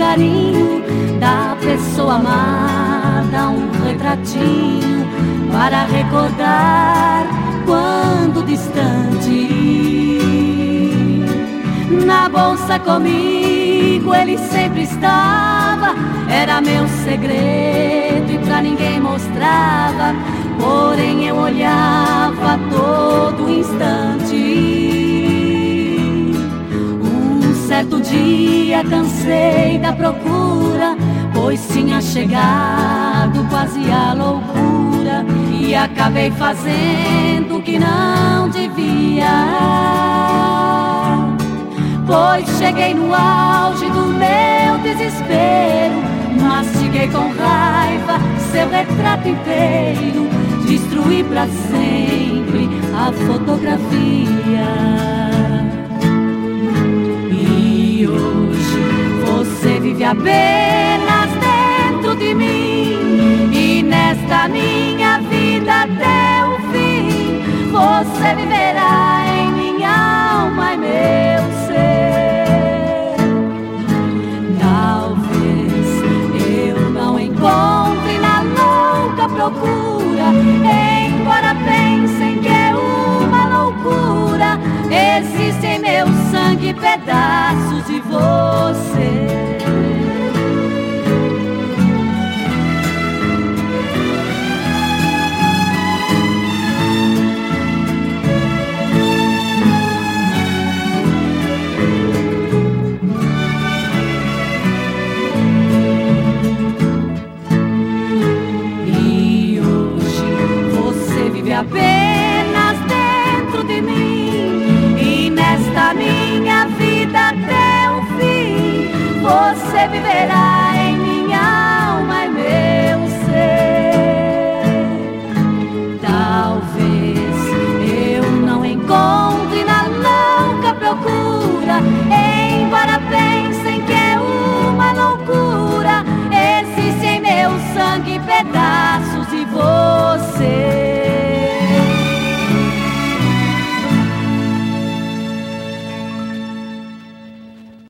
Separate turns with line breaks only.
carinho da pessoa amada, um retratinho para recordar quando distante. Na bolsa comigo ele sempre estava, era meu segredo e pra ninguém mostrava, porém eu olhava a todo instante. Certo dia cansei da procura, pois tinha chegado quase a loucura, e acabei fazendo o que não devia. Pois cheguei no auge do meu desespero, mastiguei com raiva seu retrato inteiro, destruí pra sempre a fotografia. Você vive apenas dentro de mim, e nesta minha vida até o fim, você viverá em minha alma e meu ser. Talvez eu não encontre na louca procura, embora pensem que é uma loucura, existe em meu sangue pedaços de você. E hoje você vive apenas dentro de mim, e nesta minha vida até o fim, você viverá